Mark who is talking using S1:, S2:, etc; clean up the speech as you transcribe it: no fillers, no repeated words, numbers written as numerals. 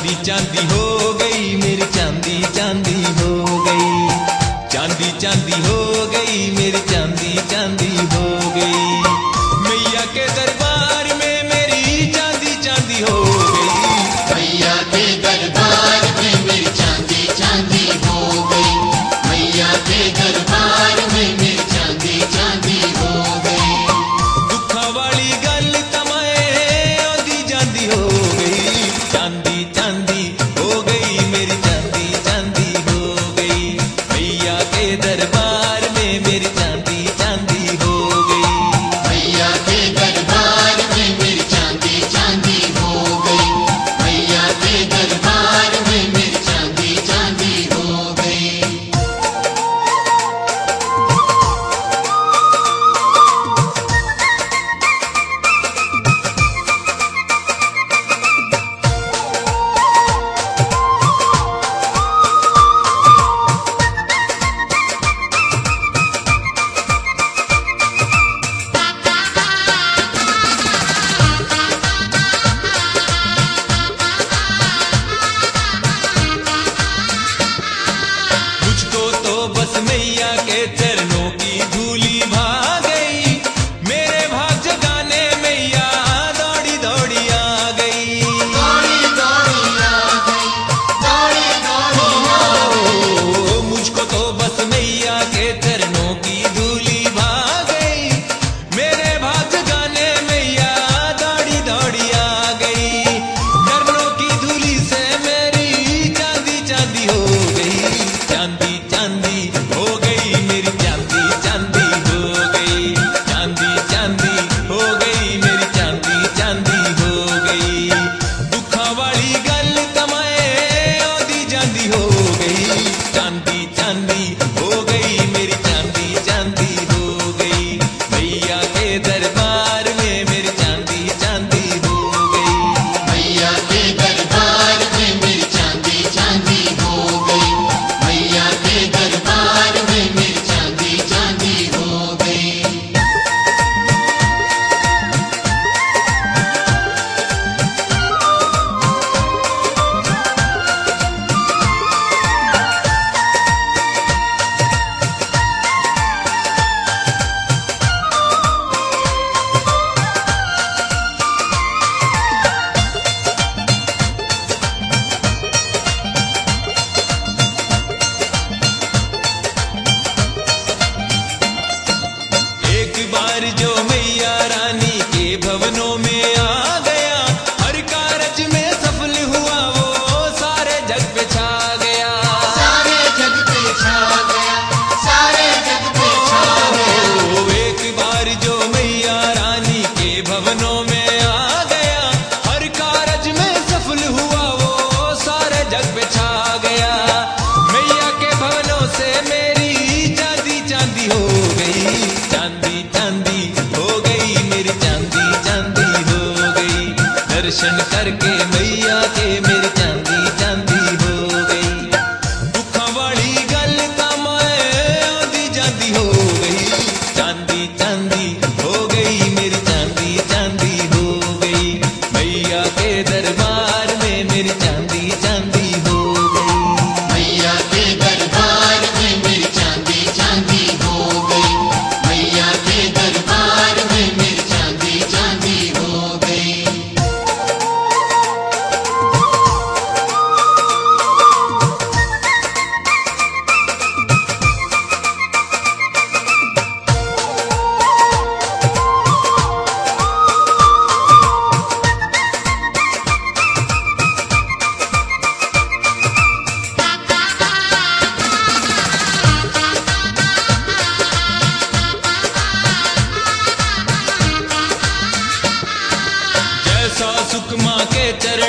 S1: चांदी चांदी हो गई मेरी चांदी चांदी हो गई, चांदी चांदी हो गई मेरी चांदी चांदी हो गई। मैया के दरबार में मेरी चांदी चांदी हो गई,
S2: मैया के दरबार में मेरी चांदी चांदी हो गई, मैया के दरबार में मेरी चांदी चांदी हो गई।
S1: दुखा वाली गल तमाए आंदी जांदी हो गई, चांदी चांदी हो गई मेरी चांदी चांदी हो गई। मैया के दरबार में मेरी चांदी चांदी हो गई,
S2: मैया के दरबार में मेरी चांदी चांदी हो गई, मैया के दरबार में मेरी चांदी चांदी हो गई।
S1: मुझको तो बस मैया के चरणों की धूली भा गई, मेरे भाग जगाने मैया दौड़ी दौड़ी आ गई।
S2: दौड़ी दौड़ी आ गई, दौड़ी दौड़ी आ गई।
S1: ओ, मुझको तो बस मैया के चरणों की धूली भा गई, मेरे भाग जगाने मैया दौड़ी दौड़ी आ गई। चरणों की धूली से मेरी चांदी चांदी हो गई, चांदी चांदी हो गई मेरी चांदी चांदी हो गई, चांदी चांदी हो गई मेरी चांदी चांदी हो गई। दुखा वाली गल तमाए आंदी जांदी हो गई, चांदी चांदी हो गई मेरी चांदी चांदी हो गई। मैया के दरबार में मेरी चांदी चांदी हो गई,
S2: मैया के दरबार में मेरी चांदी चांदी हो गई, मैया के दरबार में मेरी चांदी चांदी हो गई।
S1: एक बार जो मैया रानी के भवनों में आ गया, हर कारज में सफल हुआ वो सारे जग पे छा गया।
S2: सारे जग पे छा गया, सारे जग पे छा गया।
S1: ओ, एक बार जो मैया रानी के भवनों में आ गया, हर कारज में सफल हुआ वो सारे जग पे छा गया। मैया के भवनों से मेरी चांदी चांदी हो गई, चांदी चांदी हो गई मेरी चांदी चांदी हो गई। दर्शन करके मैया के मेरी चांदी चांदी हो गई। दुखा वाली गल तमाए आंदी जांदी हो गई, चांदी चांदी हो गई मेरी चांदी चांदी हो गई। मैया के दरबार में मेरी चांदी चांदी हो गई,
S2: मैया के दरबार में मेरी चांदी चांदी हो गई, मैया के दरबार में मेरी चांदी चांदी हो गई।
S1: जैसा सुख माँ के चरण